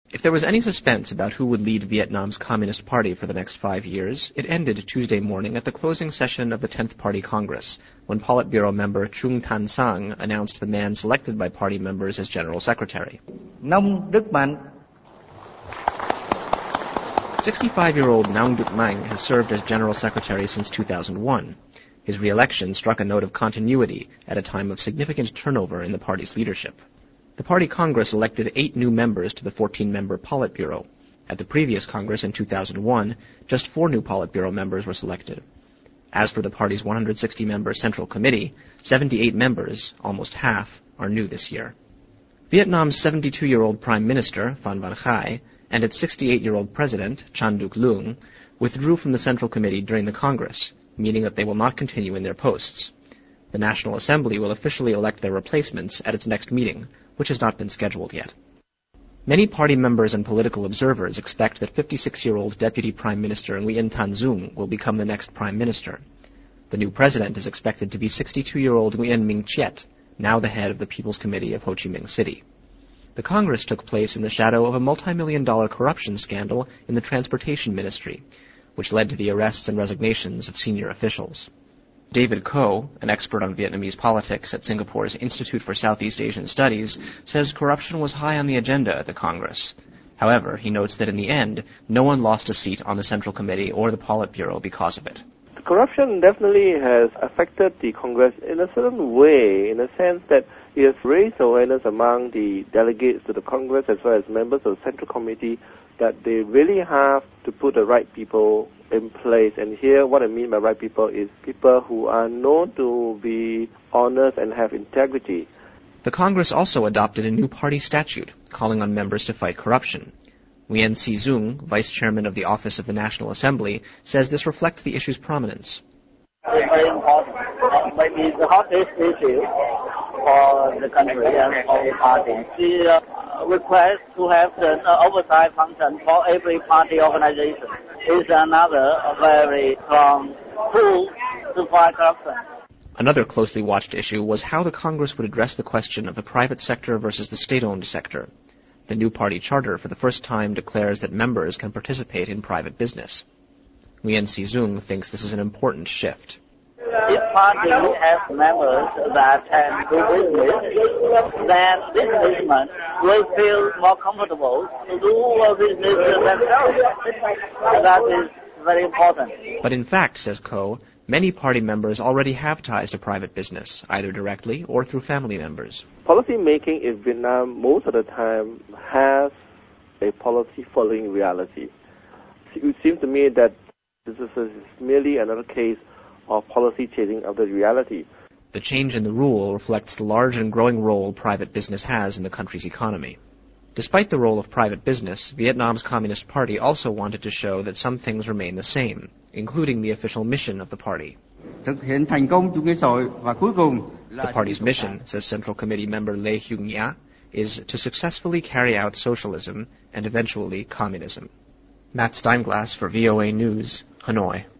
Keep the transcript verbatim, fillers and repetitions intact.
If there was any suspense about who would lead Vietnam's Communist Party for the next five years, it ended Tuesday morning at the closing session of the tenth Party Congress, when Politburo member Trung Tan Sang announced the man selected by party members as General Secretary. Nông Đức Mạnh. sixty-five-year-old Nong Duk Mang has served as General Secretary since two thousand one. His re-election struck a note of continuity at a time of significant turnover in the party's leadership. The Party Congress elected eight new members to the fourteen-member Politburo. At the previous Congress in two thousand one, just four new Politburo members were selected. As for the party's one hundred sixty-member Central Committee, seventy-eight members, almost half, are new this year. Vietnam's seventy-two-year-old Prime Minister, Phan Văn Khai, and its sixty-eight-year-old President, Tran Duc Luong, withdrew from the Central Committee during the Congress, meaning that they will not continue in their posts. The National Assembly will officially elect their replacements at its next meeting, which has not been scheduled yet. Many party members and political observers expect that fifty-six-year-old Deputy Prime Minister Nguyen Thanh Dung will become the next Prime Minister. The new president is expected to be sixty-two-year-old Nguyen Minh Chiet, now the head of the People's Committee of Ho Chi Minh City. The Congress took place in the shadow of a multi-million dollar corruption scandal in the Transportation Ministry, which led to the arrests and resignations of senior officials. David Koh, an expert on Vietnamese politics at Singapore's Institute for Southeast Asian Studies, says corruption was high on the agenda at the Congress. However, he notes that in the end, no one lost a seat on the Central Committee or the Politburo because of it. Corruption definitely has affected the Congress in a certain way, in a sense that it has raised awareness among the delegates to the Congress as well as members of the Central Committee that they really have to put the right people in place. And here, what I mean by right people is people who are known to be honest and have integrity. The Congress also adopted a new party statute calling on members to fight corruption. Nguyen Si Dung, vice chairman of the Office of the National Assembly, says this reflects the issue's prominence. It's very important. Maybe the hottest issue for the country and for the party. The uh, request to have the uh, oversight function for every party organization is another very strong tool to fight corruption. Another closely watched issue was how the Congress would address the question of the private sector versus the state-owned sector. The new party charter for the first time declares that members can participate in private business. Nguyen Si Dung thinks this is an important shift. If party has members that can do business, then businessmen will feel more comfortable to do business themselves. And that is very important. But in fact, says Koh, many party members already have ties to private business, either directly or through family members. Policy making in Vietnam most of the time has a policy following reality. It seems to me that this is merely another case of policy chasing after reality. The change in the rule reflects the large and growing role private business has in the country's economy. Despite the role of private business, Vietnam's Communist Party also wanted to show that some things remain the same, including the official mission of the party. The party's mission, says Central Committee member Lê Hyung Nhã, is to successfully carry out socialism and eventually communism. Matt Steinglass for V O A News, Hanoi.